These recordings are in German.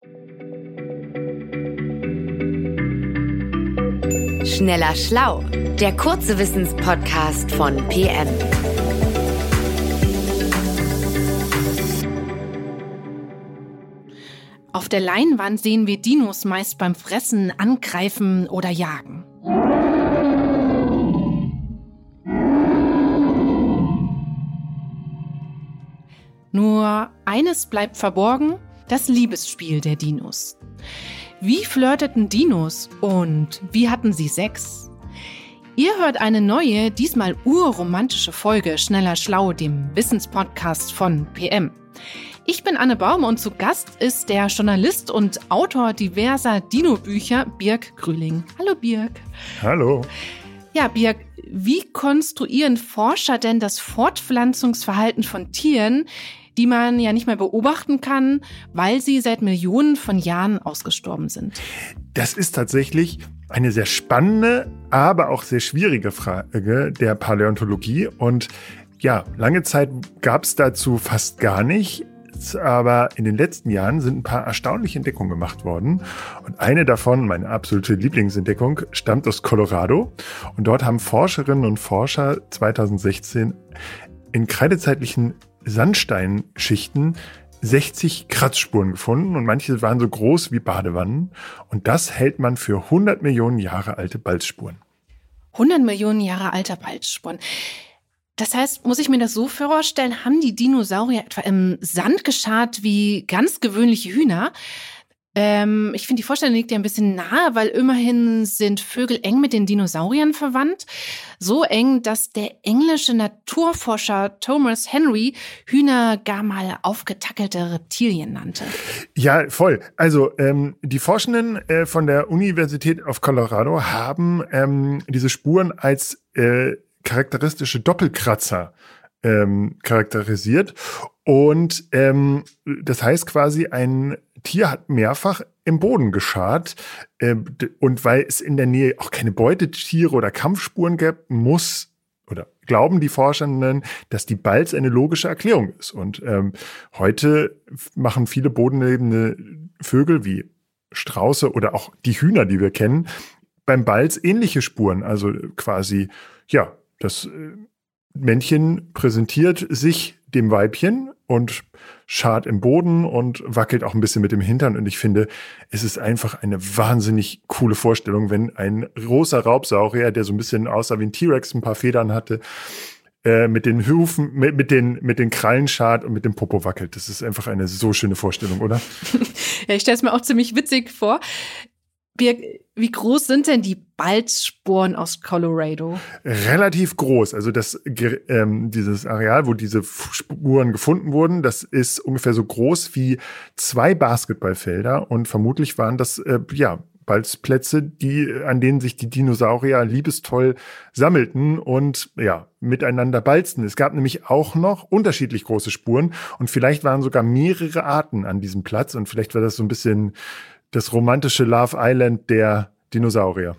Schneller Schlau, der kurze Wissenspodcast von PM. Auf der Leinwand sehen wir Dinos meist beim Fressen, Angreifen oder Jagen. Nur eines bleibt verborgen: das Liebesspiel der Dinos. Wie flirteten Dinos und wie hatten sie Sex? Ihr hört eine neue, diesmal urromantische Folge Schneller Schlau, dem Wissenspodcast von PM. Ich bin Anne Baum und zu Gast ist der Journalist und Autor diverser Dino-Bücher Birk Grühling. Hallo Birk. Hallo. Ja, Birk, wie konstruieren Forscher denn das Fortpflanzungsverhalten von Tieren, die man ja nicht mehr beobachten kann, weil sie seit Millionen von Jahren ausgestorben sind? Das ist tatsächlich eine sehr spannende, aber auch sehr schwierige Frage der Paläontologie. Und ja, lange Zeit gab es dazu fast gar nicht. Aber in den letzten Jahren sind ein paar erstaunliche Entdeckungen gemacht worden. Und eine davon, meine absolute Lieblingsentdeckung, stammt aus Colorado. Und dort haben Forscherinnen und Forscher 2016 in kreidezeitlichen Sandsteinschichten 60 Kratzspuren gefunden. Und manche waren so groß wie Badewannen. Und das hält man für 100 Millionen Jahre alte Balzspuren. 100 Millionen Jahre alte Balzspuren. Das heißt, muss ich mir das so vorstellen, haben die Dinosaurier etwa im Sand geschart wie ganz gewöhnliche Hühner? Ich finde, die Vorstellung liegt ja ein bisschen nahe, weil immerhin sind Vögel eng mit den Dinosauriern verwandt. So eng, dass der englische Naturforscher Thomas Henry Hühner gar mal aufgetackelte Reptilien nannte. Ja, voll. Also die Forschenden von der Universität of Colorado haben diese Spuren als charakteristische Doppelkratzer charakterisiert. Und das heißt quasi, ein Tier hat mehrfach im Boden geschart. Und weil es in der Nähe auch keine Beutetiere oder Kampfspuren gibt, glauben die Forschenden, dass die Balz eine logische Erklärung ist. Und heute machen viele bodenlebende Vögel wie Strauße oder auch die Hühner, die wir kennen, beim Balz ähnliche Spuren. Also quasi, ja, das Männchen präsentiert sich dem Weibchen und schart im Boden und wackelt auch ein bisschen mit dem Hintern. Und ich finde, es ist einfach eine wahnsinnig coole Vorstellung, wenn ein großer Raubsaurier, der so ein bisschen aussah wie ein T-Rex, ein paar Federn hatte, mit den Hufen, mit den Krallen schart und mit dem Popo wackelt. Das ist einfach eine so schöne Vorstellung, oder? Ja, ich stelle es mir auch ziemlich witzig vor. Birk, wie groß sind denn die Balzspuren aus Colorado? Relativ groß. Also dieses Areal, wo diese Spuren gefunden wurden, das ist ungefähr so groß wie 2 Basketballfelder. Und vermutlich waren das Balzplätze, an denen sich die Dinosaurier liebestoll sammelten und miteinander balzten. Es gab nämlich auch noch unterschiedlich große Spuren. Und vielleicht waren sogar mehrere Arten an diesem Platz. Und vielleicht war das so ein bisschen das romantische Love Island der Dinosaurier.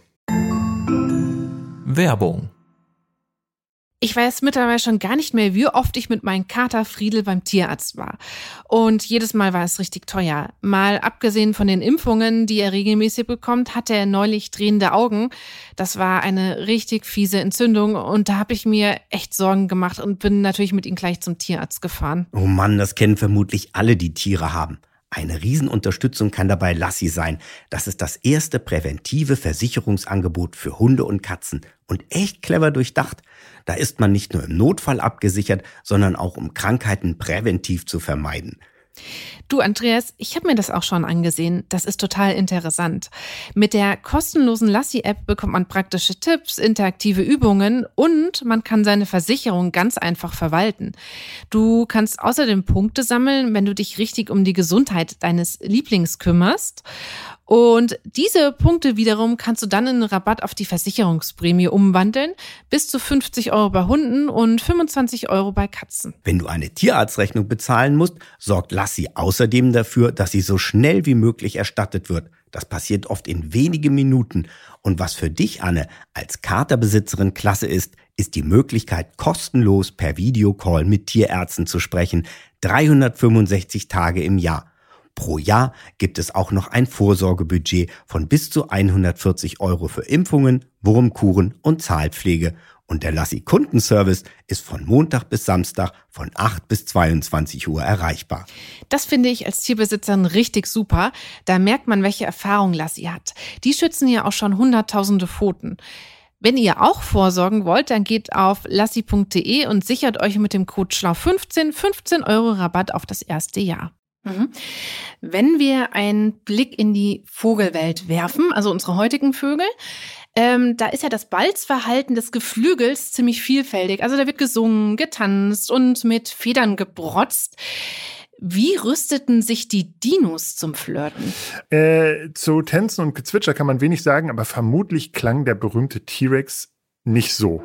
Werbung. Ich weiß mittlerweile schon gar nicht mehr, wie oft ich mit meinem Kater Friedel beim Tierarzt war. Und jedes Mal war es richtig teuer. Mal abgesehen von den Impfungen, die er regelmäßig bekommt, hatte er neulich drehende Augen. Das war eine richtig fiese Entzündung und da habe ich mir echt Sorgen gemacht und bin natürlich mit ihm gleich zum Tierarzt gefahren. Oh Mann, das kennen vermutlich alle, die Tiere haben. Eine Riesenunterstützung kann dabei Lassi sein. Das ist das erste präventive Versicherungsangebot für Hunde und Katzen und echt clever durchdacht. Da ist man nicht nur im Notfall abgesichert, sondern auch um Krankheiten präventiv zu vermeiden. Du Andreas, ich habe mir das auch schon angesehen. Das ist total interessant. Mit der kostenlosen Lassi-App bekommt man praktische Tipps, interaktive Übungen und man kann seine Versicherung ganz einfach verwalten. Du kannst außerdem Punkte sammeln, wenn du dich richtig um die Gesundheit deines Lieblings kümmerst. Und diese Punkte wiederum kannst du dann in einen Rabatt auf die Versicherungsprämie umwandeln. Bis zu 50 € bei Hunden und 25 € bei Katzen. Wenn du eine Tierarztrechnung bezahlen musst, sorgt Lassi außerdem dafür, dass sie so schnell wie möglich erstattet wird. Das passiert oft in wenigen Minuten. Und was für dich, Anne, als Katerbesitzerin klasse ist die Möglichkeit, kostenlos per Videocall mit Tierärzten zu sprechen. 365 Tage im Jahr. Pro Jahr gibt es auch noch ein Vorsorgebudget von bis zu 140 € für Impfungen, Wurmkuren und Zahlpflege. Und der Lassi-Kundenservice ist von Montag bis Samstag von 8 bis 22 Uhr erreichbar. Das finde ich als Tierbesitzerin richtig super. Da merkt man, welche Erfahrung Lassi hat. Die schützen ja auch schon hunderttausende Pfoten. Wenn ihr auch vorsorgen wollt, dann geht auf lassi.de und sichert euch mit dem Code SCHLAU15 15 € Rabatt auf das erste Jahr. Wenn wir einen Blick in die Vogelwelt werfen, also unsere heutigen Vögel, da ist ja das Balzverhalten des Geflügels ziemlich vielfältig. Also da wird gesungen, getanzt und mit Federn gebrotzt. Wie rüsteten sich die Dinos zum Flirten? Zu Tänzen und Gezwitscher kann man wenig sagen, aber vermutlich klang der berühmte T-Rex nicht so.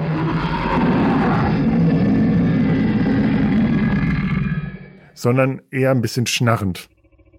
Sondern eher ein bisschen schnarrend.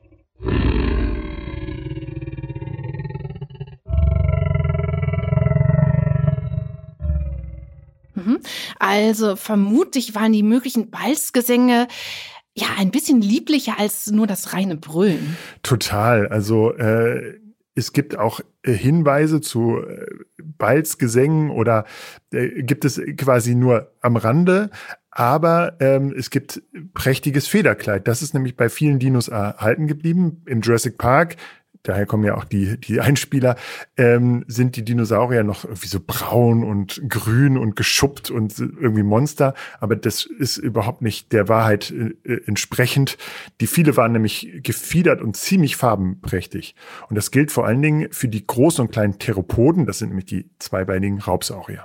Also vermutlich waren die möglichen Balzgesänge ja ein bisschen lieblicher als nur das reine Brüllen. Total. Also es gibt auch Hinweise zu Balzgesängen oder gibt es quasi nur am Rande. Aber es gibt prächtiges Federkleid. Das ist nämlich bei vielen Dinos erhalten geblieben. Im Jurassic Park, daher kommen ja auch die Einspieler, sind die Dinosaurier noch irgendwie so braun und grün und geschuppt und irgendwie Monster. Aber das ist überhaupt nicht der Wahrheit entsprechend. Die viele waren nämlich gefiedert und ziemlich farbenprächtig. Und das gilt vor allen Dingen für die großen und kleinen Theropoden. Das sind nämlich die zweibeinigen Raubsaurier.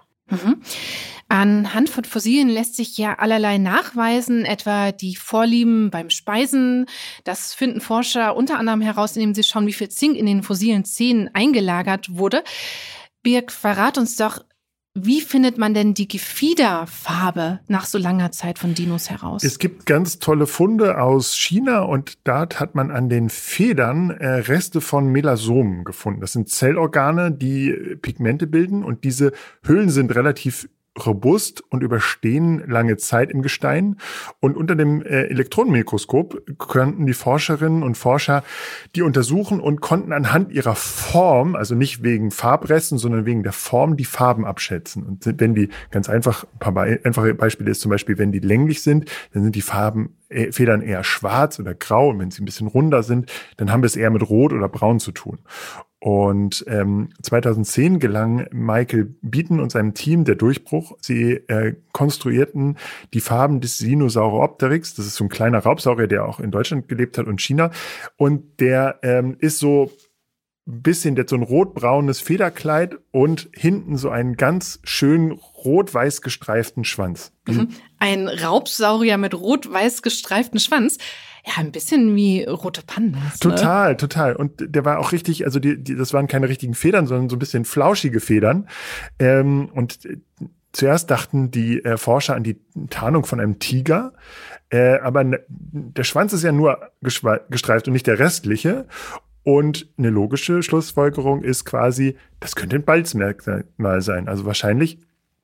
Anhand von Fossilien lässt sich ja allerlei nachweisen, etwa die Vorlieben beim Speisen. Das finden Forscher unter anderem heraus, indem sie schauen, wie viel Zink in den fossilen Zähnen eingelagert wurde. Birg, verrat uns doch, wie findet man denn die Gefiederfarbe nach so langer Zeit von Dinos heraus? Es gibt ganz tolle Funde aus China und dort hat man an den Federn Reste von Melasomen gefunden. Das sind Zellorgane, die Pigmente bilden und diese Hüllen sind relativ robust und überstehen lange Zeit im Gestein. Und unter dem Elektronenmikroskop konnten die Forscherinnen und Forscher die untersuchen und konnten anhand ihrer Form, also nicht wegen Farbresten, sondern wegen der Form, die Farben abschätzen. Und wenn die, ganz einfach, ein paar einfache Beispiele ist zum Beispiel, wenn die länglich sind, dann sind die Federn eher schwarz oder grau. Und wenn sie ein bisschen runder sind, dann haben wir es eher mit Rot oder Braun zu tun. Und 2010 gelang Michael Beaton und seinem Team der Durchbruch. Sie konstruierten die Farben des Sinosauropteryx. Das ist so ein kleiner Raubsaurier, der auch in Deutschland gelebt hat und China. Und der ist so ein bisschen, der hat so ein rot-braunes Federkleid und hinten so einen ganz schön rot-weiß gestreiften Schwanz. Ein Raubsaurier mit rot-weiß gestreiften Schwanz. Ja, ein bisschen wie rote Pandas. Total, total. Und der war auch richtig, also das waren keine richtigen Federn, sondern so ein bisschen flauschige Federn. Und zuerst dachten die Forscher an die Tarnung von einem Tiger. Aber der Schwanz ist ja nur gestreift und nicht der restliche. Und eine logische Schlussfolgerung ist quasi, das könnte ein Balzmerkmal sein. Also wahrscheinlich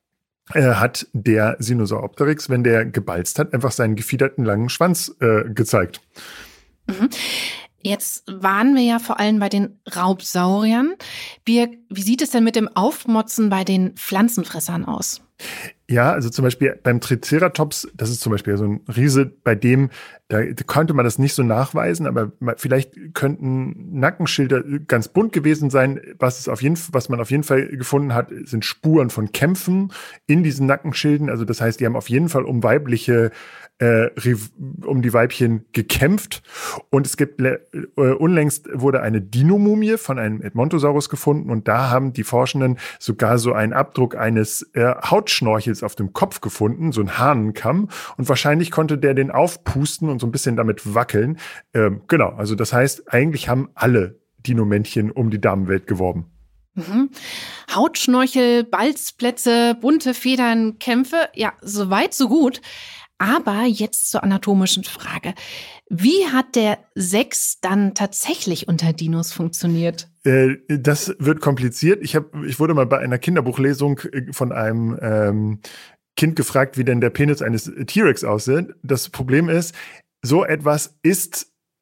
hat der Sinosauropteryx, wenn der gebalzt hat, einfach seinen gefiederten langen Schwanz gezeigt. Jetzt waren wir ja vor allem bei den Raubsauriern. Birg, wie sieht es denn mit dem Aufmotzen bei den Pflanzenfressern aus? Ja, also zum Beispiel beim Triceratops, das ist zum Beispiel so ein Riese, bei dem, da konnte man das nicht so nachweisen, aber vielleicht könnten Nackenschilder ganz bunt gewesen sein. Was man auf jeden Fall gefunden hat, sind Spuren von Kämpfen in diesen Nackenschilden. Also das heißt, die haben auf jeden Fall um die Weibchen gekämpft. Und es gibt unlängst wurde eine Dinomumie von einem Edmontosaurus gefunden und da haben die Forschenden sogar so einen Abdruck eines Hautschnorchels auf dem Kopf gefunden, so ein Hahnenkamm. Und wahrscheinlich konnte der den aufpusten und so ein bisschen damit wackeln. Genau, also das heißt, eigentlich haben alle Dino-Männchen um die Damenwelt geworben. Hautschnorchel, Balzplätze, bunte Federn, Kämpfe, ja, so weit, so gut. Aber jetzt zur anatomischen Frage. Wie hat der Sex dann tatsächlich unter Dinos funktioniert? Das wird kompliziert. Ich wurde mal bei einer Kinderbuchlesung von einem Kind gefragt, wie denn der Penis eines T-Rex aussieht. Das Problem ist, so etwas ist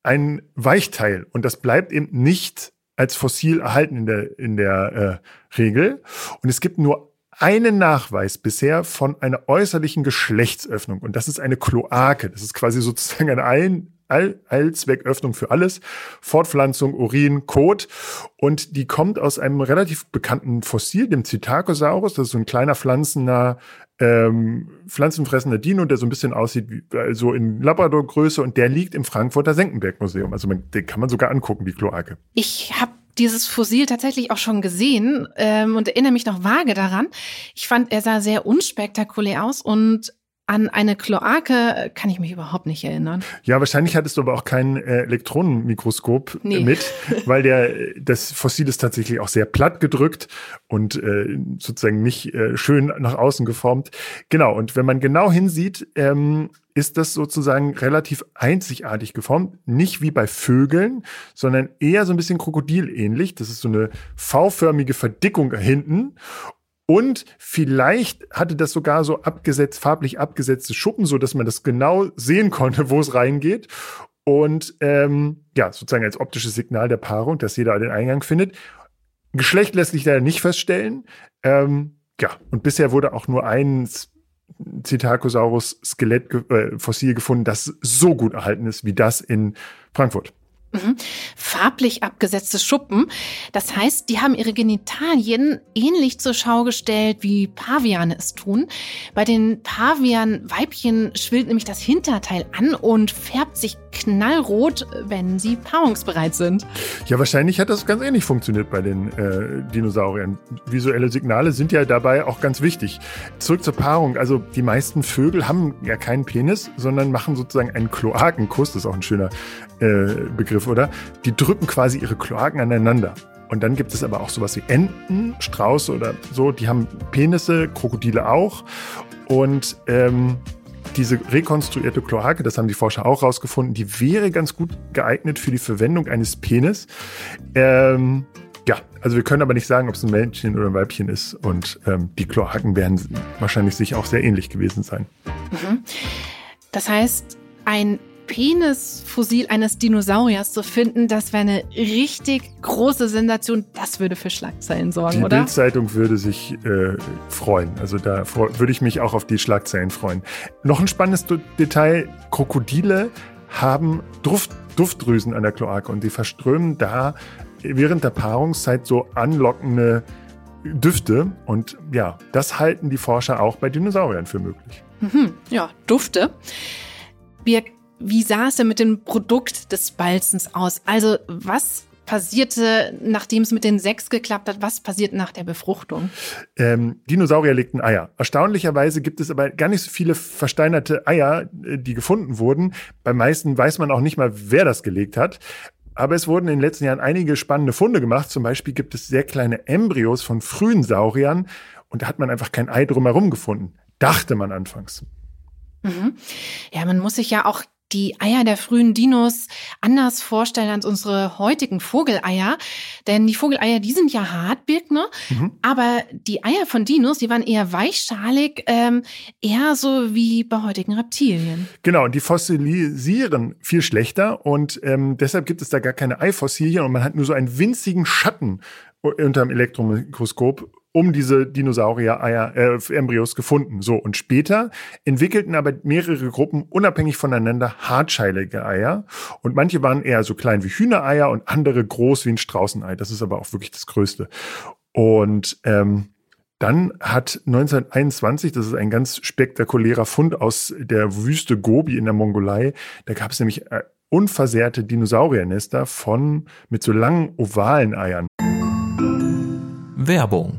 ein Weichteil und das bleibt eben nicht als fossil erhalten in der Regel. Und es gibt nur einen Nachweis bisher von einer äußerlichen Geschlechtsöffnung und das ist eine Kloake. Das ist quasi sozusagen eine Allzwecköffnung für alles. Fortpflanzung, Urin, Kot. Und die kommt aus einem relativ bekannten Fossil, dem Psittacosaurus. Das ist so ein kleiner pflanzenfressender Dino, der so ein bisschen aussieht wie so in Labrador-Größe und der liegt im Frankfurter Senckenberg-Museum. Also den kann man sogar angucken, die Kloake. Ich habe dieses Fossil tatsächlich auch schon gesehen und erinnere mich noch vage daran. Ich fand, er sah sehr unspektakulär aus und an eine Kloake kann ich mich überhaupt nicht erinnern. Ja, wahrscheinlich hattest du aber auch kein Elektronenmikroskop mit, weil das Fossil ist tatsächlich auch sehr platt gedrückt und sozusagen nicht schön nach außen geformt. Genau, und wenn man genau hinsieht, ist das sozusagen relativ einzigartig geformt. Nicht wie bei Vögeln, sondern eher so ein bisschen krokodilähnlich. Das ist so eine V-förmige Verdickung hinten. Und vielleicht hatte das sogar so farblich abgesetzte Schuppen, so dass man das genau sehen konnte, wo es reingeht. Und sozusagen als optisches Signal der Paarung, dass jeder den Eingang findet. Geschlecht lässt sich leider nicht feststellen. Und bisher wurde auch nur ein Psittacosaurus-Fossil gefunden, das so gut erhalten ist wie das in Frankfurt. Farblich abgesetzte Schuppen. Das heißt, die haben ihre Genitalien ähnlich zur Schau gestellt, wie Paviane es tun. Bei den Pavian-Weibchen schwillt nämlich das Hinterteil an und färbt sich knallrot, wenn sie paarungsbereit sind. Ja, wahrscheinlich hat das ganz ähnlich funktioniert bei den Dinosauriern. Visuelle Signale sind ja dabei auch ganz wichtig. Zurück zur Paarung. Also die meisten Vögel haben ja keinen Penis, sondern machen sozusagen einen Kloakenkuss. Das ist auch ein schöner Begriff, oder? Die drücken quasi ihre Kloaken aneinander. Und dann gibt es aber auch sowas wie Enten, Strauße oder so, die haben Penisse, Krokodile auch. Und diese rekonstruierte Kloake, das haben die Forscher auch rausgefunden, die wäre ganz gut geeignet für die Verwendung eines Penis. Also wir können aber nicht sagen, ob es ein Männchen oder ein Weibchen ist. Und die Kloaken werden wahrscheinlich sich auch sehr ähnlich gewesen sein. Das heißt, ein Penisfossil eines Dinosauriers zu finden, das wäre eine richtig große Sensation. Das würde für Schlagzeilen sorgen, oder? Die Bild-Zeitung würde sich freuen. Also da würde ich mich auch auf die Schlagzeilen freuen. Noch ein spannendes Detail. Krokodile haben Duftdrüsen an der Kloake und die verströmen da während der Paarungszeit so anlockende Düfte. Und ja, das halten die Forscher auch bei Dinosauriern für möglich. Ja, Dufte. Wie sah es denn mit dem Produkt des Balzens aus? Also was passierte, nachdem es mit den 6 geklappt hat? Was passiert nach der Befruchtung? Dinosaurier legten Eier. Erstaunlicherweise gibt es aber gar nicht so viele versteinerte Eier, die gefunden wurden. Bei meisten weiß man auch nicht mal, wer das gelegt hat. Aber es wurden in den letzten Jahren einige spannende Funde gemacht. Zum Beispiel gibt es sehr kleine Embryos von frühen Sauriern. Und da hat man einfach kein Ei drumherum gefunden. Dachte man anfangs. Ja, man muss sich ja auch die Eier der frühen Dinos anders vorstellen als unsere heutigen Vogeleier. Denn die Vogeleier, die sind ja hart, Birk, ne? Aber die Eier von Dinos, die waren eher weichschalig, eher so wie bei heutigen Reptilien. Genau, und die fossilisieren viel schlechter und deshalb gibt es da gar keine Eifossilien und man hat nur so einen winzigen Schatten unter dem Elektronenmikroskop um diese Dinosaurier-Embryos gefunden. So, und später entwickelten aber mehrere Gruppen unabhängig voneinander hartscheilige Eier. Und manche waren eher so klein wie Hühnereier und andere groß wie ein Straußenei. Das ist aber auch wirklich das Größte. Und dann hat 1921, das ist ein ganz spektakulärer Fund aus der Wüste Gobi in der Mongolei, da gab es nämlich unversehrte Dinosauriernester mit so langen ovalen Eiern. Werbung.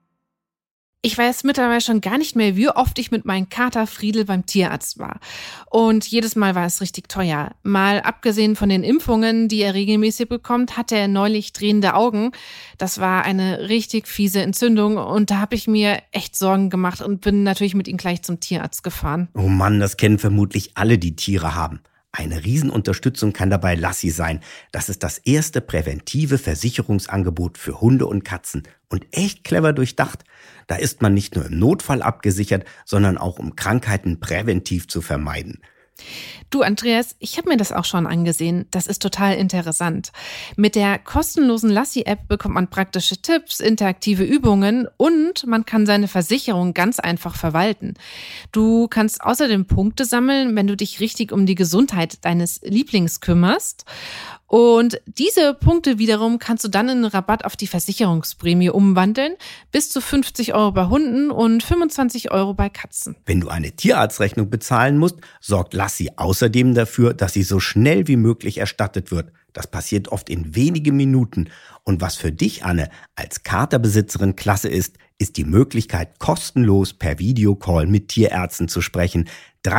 Ich weiß mittlerweile schon gar nicht mehr, wie oft ich mit meinem Kater Friedel beim Tierarzt war. Und jedes Mal war es richtig teuer. Mal abgesehen von den Impfungen, die er regelmäßig bekommt, hatte er neulich drehende Augen. Das war eine richtig fiese Entzündung und da habe ich mir echt Sorgen gemacht und bin natürlich mit ihm gleich zum Tierarzt gefahren. Oh Mann, das kennen vermutlich alle, die Tiere haben. Eine Riesenunterstützung kann dabei Lassi sein. Das ist das erste präventive Versicherungsangebot für Hunde und Katzen. Und echt clever durchdacht. Da ist man nicht nur im Notfall abgesichert, sondern auch um Krankheiten präventiv zu vermeiden. Du, Andreas, ich habe mir das auch schon angesehen. Das ist total interessant. Mit der kostenlosen Lassi-App bekommt man praktische Tipps, interaktive Übungen und man kann seine Versicherung ganz einfach verwalten. Du kannst außerdem Punkte sammeln, wenn du dich richtig um die Gesundheit deines Lieblings kümmerst. Und diese Punkte wiederum kannst du dann in einen Rabatt auf die Versicherungsprämie umwandeln. Bis zu 50 € bei Hunden und 25 € bei Katzen. Wenn du eine Tierarztrechnung bezahlen musst, sorgt Lassi außerdem dafür, dass sie so schnell wie möglich erstattet wird. Das passiert oft in wenigen Minuten. Und was für dich, Anne, als Katerbesitzerin klasse ist die Möglichkeit, kostenlos per Videocall mit Tierärzten zu sprechen.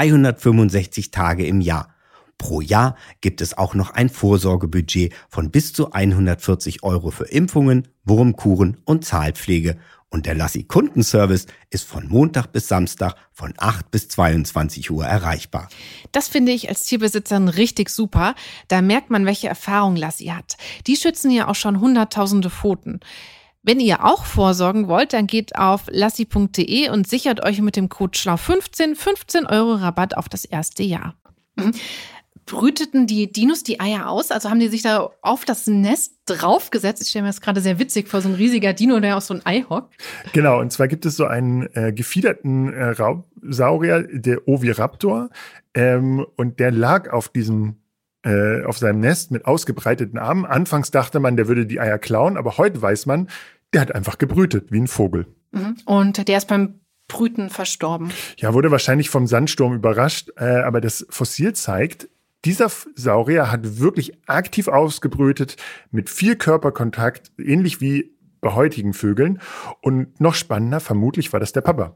365 Tage im Jahr. Pro Jahr gibt es auch noch ein Vorsorgebudget von bis zu 140 € für Impfungen, Wurmkuren und Zahlpflege. Und der Lassi-Kundenservice ist von Montag bis Samstag von 8 bis 22 Uhr erreichbar. Das finde ich als Tierbesitzerin richtig super. Da merkt man, welche Erfahrung Lassi hat. Die schützen ja auch schon hunderttausende Pfoten. Wenn ihr auch vorsorgen wollt, dann geht auf lassi.de und sichert euch mit dem Code SCHLAU15 15 € Rabatt auf das erste Jahr. Brüteten die Dinos die Eier aus? Also haben die sich da auf das Nest draufgesetzt? Ich stelle mir das gerade sehr witzig vor, so ein riesiger Dino, der auf so ein Ei hockt. Genau, und zwar gibt es so einen gefiederten Raubsaurier, der Oviraptor, und der lag auf seinem Nest mit ausgebreiteten Armen. Anfangs dachte man, der würde die Eier klauen, aber heute weiß man, der hat einfach gebrütet, wie ein Vogel. Und der ist beim Brüten verstorben. Ja, wurde wahrscheinlich vom Sandsturm überrascht, aber das Fossil zeigt, dieser Saurier hat wirklich aktiv ausgebrütet, mit viel Körperkontakt, ähnlich wie bei heutigen Vögeln. Und noch spannender, vermutlich war das der Papa.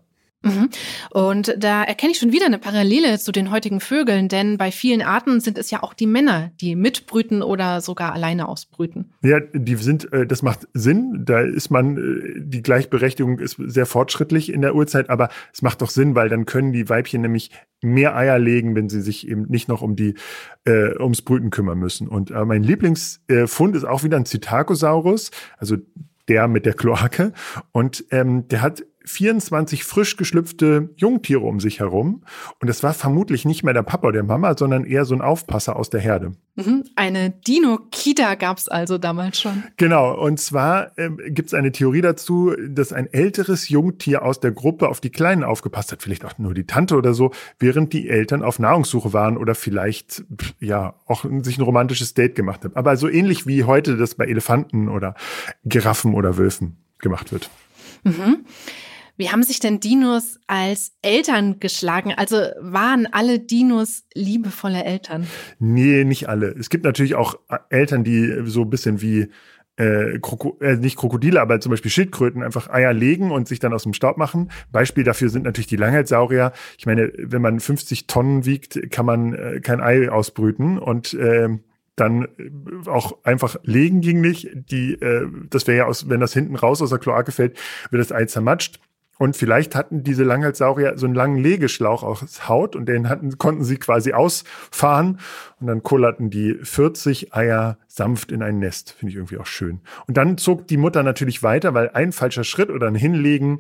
Und da erkenne ich schon wieder eine Parallele zu den heutigen Vögeln, denn bei vielen Arten sind es ja auch die Männer, die mitbrüten oder sogar alleine ausbrüten. Ja, das macht Sinn. Da ist die Gleichberechtigung ist sehr fortschrittlich in der Urzeit, aber es macht doch Sinn, weil dann können die Weibchen nämlich mehr Eier legen, wenn sie sich eben nicht noch ums Brüten kümmern müssen. Und mein Lieblingsfund ist auch wieder ein Psittacosaurus, also der mit der Kloake. Und der hat 24 frisch geschlüpfte Jungtiere um sich herum. Und das war vermutlich nicht mehr der Papa der Mama, sondern eher so ein Aufpasser aus der Herde. Eine Dino-Kita gab es also damals schon. Genau, und zwar gibt es eine Theorie dazu, dass ein älteres Jungtier aus der Gruppe auf die Kleinen aufgepasst hat, vielleicht auch nur die Tante oder so, während die Eltern auf Nahrungssuche waren oder vielleicht auch sich ein romantisches Date gemacht haben. Aber so ähnlich wie heute das bei Elefanten oder Giraffen oder Wölfen gemacht wird. Wie haben sich denn Dinos als Eltern geschlagen? Also waren alle Dinos liebevolle Eltern? Nee, nicht alle. Es gibt natürlich auch Eltern, die so ein bisschen wie nicht Krokodile, aber zum Beispiel Schildkröten einfach Eier legen und sich dann aus dem Staub machen. Beispiel dafür sind natürlich die Langhalssaurier. Ich meine, wenn man 50 Tonnen wiegt, kann man kein Ei ausbrüten und dann auch einfach legen ging nicht. Das wäre ja wenn das hinten raus aus der Kloake fällt, wird das Ei zermatscht. Und vielleicht hatten diese Langhalssaurier so einen langen Legeschlauch aus Haut und den konnten sie quasi ausfahren und dann kullerten die 40 Eier sanft in ein Nest. Finde ich irgendwie auch schön. Und dann zog die Mutter natürlich weiter, weil ein falscher Schritt oder ein Hinlegen,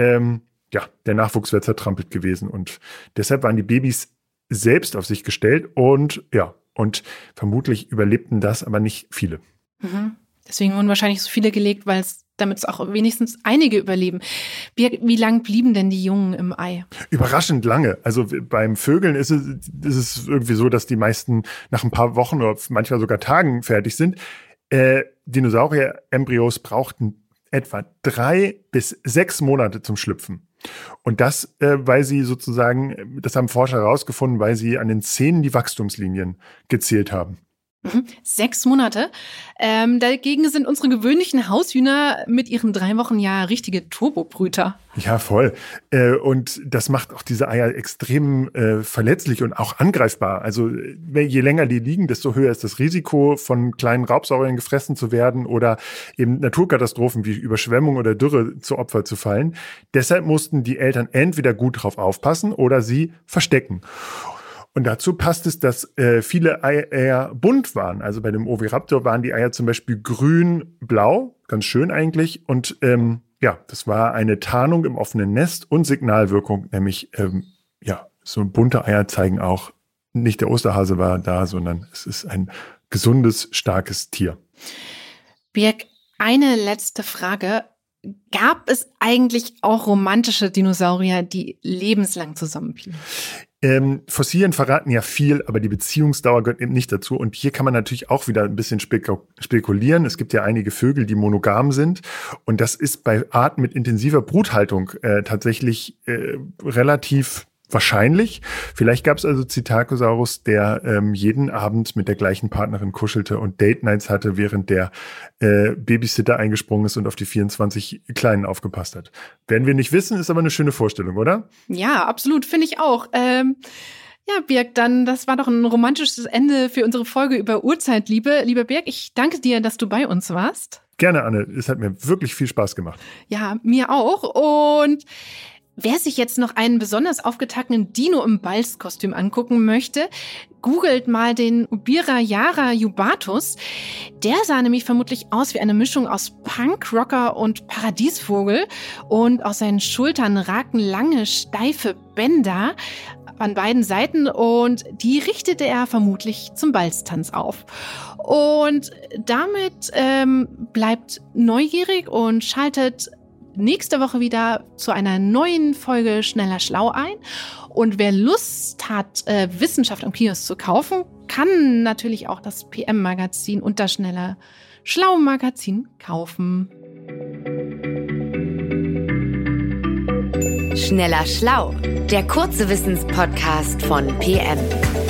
der Nachwuchs wäre zertrampelt gewesen. Und deshalb waren die Babys selbst auf sich gestellt und vermutlich überlebten das, aber nicht viele. Deswegen wurden wahrscheinlich so viele gelegt, damit es auch wenigstens einige überleben. Wie lang blieben denn die Jungen im Ei? Überraschend lange. Also beim Vögeln ist es irgendwie so, dass die meisten nach ein paar Wochen oder manchmal sogar Tagen fertig sind. Dinosaurier-Embryos brauchten etwa 3 bis 6 Monate zum Schlüpfen. Und das, weil sie sozusagen, das haben Forscher herausgefunden, weil sie an den Zähnen die Wachstumslinien gezählt haben. 6 Monate. Dagegen sind unsere gewöhnlichen Haushühner mit ihren 3 Wochen ja richtige Turbobrüter. Ja, voll. Und das macht auch diese Eier extrem verletzlich und auch angreifbar. Also je länger die liegen, desto höher ist das Risiko, von kleinen Raubsauriern gefressen zu werden oder eben Naturkatastrophen wie Überschwemmung oder Dürre zu Opfer zu fallen. Deshalb mussten die Eltern entweder gut drauf aufpassen oder sie verstecken. Und dazu passt es, dass viele Eier bunt waren. Also bei dem Oviraptor waren die Eier zum Beispiel grün-blau, ganz schön eigentlich. Und das war eine Tarnung im offenen Nest und Signalwirkung, nämlich so bunte Eier zeigen auch nicht der Osterhase war da, sondern es ist ein gesundes, starkes Tier. Birg, eine letzte Frage. Gab es eigentlich auch romantische Dinosaurier, die lebenslang zusammenblieben? Fossilien verraten ja viel, aber die Beziehungsdauer gehört eben nicht dazu. Und hier kann man natürlich auch wieder ein bisschen spekulieren. Es gibt ja einige Vögel, die monogam sind. Und das ist bei Arten mit intensiver Bruthaltung tatsächlich relativ wahrscheinlich. Vielleicht gab es also Psittacosaurus, der jeden Abend mit der gleichen Partnerin kuschelte und Date-Nights hatte, während der Babysitter eingesprungen ist und auf die 24 Kleinen aufgepasst hat. Werden wir nicht wissen, ist aber eine schöne Vorstellung, oder? Ja, absolut, finde ich auch. Ja, Birg, dann, das war doch ein romantisches Ende für unsere Folge über Urzeitliebe. Lieber Birg, ich danke dir, dass du bei uns warst. Gerne, Anne. Es hat mir wirklich viel Spaß gemacht. Ja, mir auch. Und wer sich jetzt noch einen besonders aufgetackten Dino im Balzkostüm angucken möchte, googelt mal den Ubirayara jubatus. Der sah nämlich vermutlich aus wie eine Mischung aus Punkrocker und Paradiesvogel. Und aus seinen Schultern ragten lange, steife Bänder an beiden Seiten und die richtete er vermutlich zum Balztanz auf. Und damit bleibt neugierig und schaltet nächste Woche wieder zu einer neuen Folge Schneller Schlau ein. Und wer Lust hat, Wissenschaft am Kiosk zu kaufen, kann natürlich auch das PM-Magazin und das Schneller Schlau-Magazin kaufen. Schneller Schlau, der kurze Wissenspodcast von PM.